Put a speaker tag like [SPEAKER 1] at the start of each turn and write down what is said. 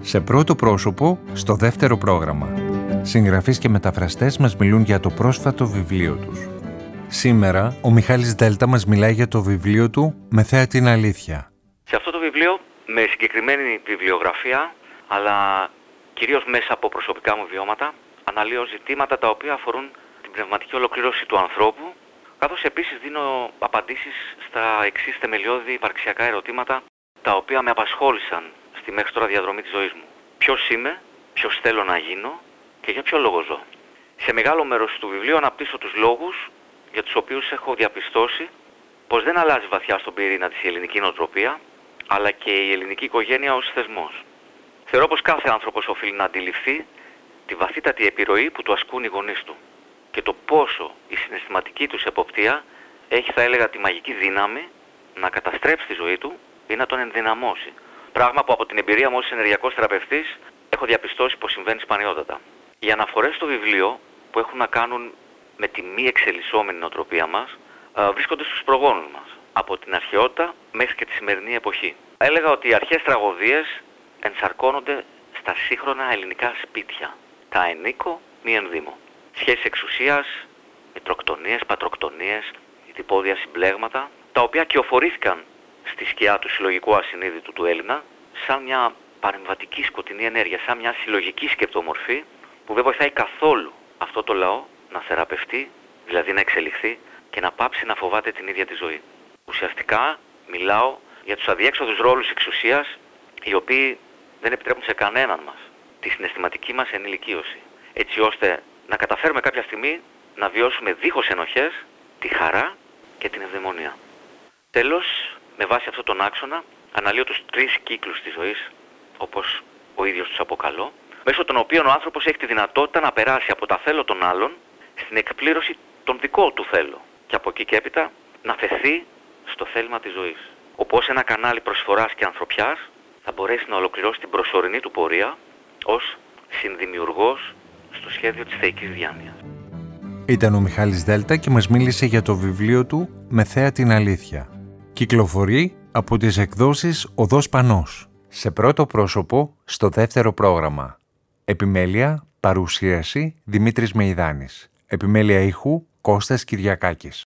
[SPEAKER 1] Σε πρώτο πρόσωπο, στο δεύτερο πρόγραμμα. Συγγραφείς και μεταφραστές μας μιλούν για το πρόσφατο βιβλίο τους. Σήμερα, ο Μιχάλης Δέλτα μας μιλάει για το βιβλίο του «Με θέα την αλήθεια».
[SPEAKER 2] Σε αυτό το βιβλίο, με συγκεκριμένη βιβλιογραφία, αλλά κυρίως μέσα από προσωπικά μου βιώματα, αναλύω ζητήματα τα οποία αφορούν την πνευματική ολοκλήρωση του ανθρώπου, καθώς επίσης δίνω απαντήσεις στα εξής θεμελιώδη υπαρξιακά ερωτήματα, τα οποία με απασχόλησαν στη μέχρι τώρα διαδρομή της ζωής μου. Ποιος είμαι, ποιος θέλω να γίνω και για ποιο λόγο ζω. Σε μεγάλο μέρος του βιβλίου αναπτύσσω τους λόγους για τους οποίους έχω διαπιστώσει πως δεν αλλάζει βαθιά στον πυρήνα της η ελληνική νοοτροπία, αλλά και η ελληνική οικογένεια ως θεσμός. Θεωρώ πως κάθε άνθρωπος οφείλει να αντιληφθεί τη βαθύτατη επιρροή που του ασκούν οι γονείς του και το πόσο η συναισθηματική τους εποπτεία έχει, θα έλεγα, τη μαγική δύναμη να καταστρέψει τη ζωή του ή να τον ενδυναμώσει. Πράγμα που από την εμπειρία μου ως ενεργειακός θεραπευτής έχω διαπιστώσει πως συμβαίνει σπανιότατα. Οι αναφορές στο βιβλίο που έχουν να κάνουν με τη μη εξελισσόμενη νοοτροπία μας βρίσκονται στους προγόνους μας, από την αρχαιότητα μέχρι και τη σημερινή εποχή. Έλεγα ότι οι αρχαίες τραγωδίες ενσαρκώνονται στα σύγχρονα ελληνικά σπίτια. Τα ενίκο μη ενδύμω. Σχέσεις εξουσίας, μητροκτονίες, πατροκτονίες, τυπώδια συμπλέγματα, τα οποία κυοφορήθηκαν στη σκιά του συλλογικού ασυνείδητου του Έλληνα σαν μια παρεμβατική σκοτεινή ενέργεια, σαν μια συλλογική σκεπτομορφή που δεν βοηθάει καθόλου αυτό το λαό να θεραπευτεί, δηλαδή να εξελιχθεί και να πάψει να φοβάται την ίδια τη ζωή. Ουσιαστικά μιλάω για τους αδιέξοδους ρόλους εξουσίας, οι οποίοι δεν επιτρέπουν σε κανέναν μας τη συναισθηματική μας ενηλικίωση, έτσι ώστε να καταφέρουμε κάποια στιγμή να βιώσουμε δίχως ενοχές τη χαρά και την ευδαιμονία. Τέλος, με βάση αυτόν τον άξονα, αναλύω τους 3 κύκλους της ζωής, όπως ο ίδιος τους αποκαλώ, μέσω των οποίων ο άνθρωπος έχει τη δυνατότητα να περάσει από τα θέλω των άλλων στην εκπλήρωση των δικών του θέλω και από εκεί και έπειτα να φεθεί στο θέλημα της ζωής. Όπως ένα κανάλι προσφοράς και ανθρωπιάς θα μπορέσει να ολοκληρώσει την προσωρινή του πορεία ως συνδημιουργός στο σχέδιο της θεϊκής διάνοιας.
[SPEAKER 1] Ήταν ο Μιχάλης Δέλτα και μας μίλησε για το βιβλίο του «Με θέα την αλήθεια». Κυκλοφορεί από τις εκδόσεις Οδός Πανός. Σε πρώτο πρόσωπο, στο δεύτερο πρόγραμμα. Επιμέλεια, παρουσίαση Δημήτρης Μεϊδάνης. Επιμέλεια ήχου Κώστας Κυριακάκης.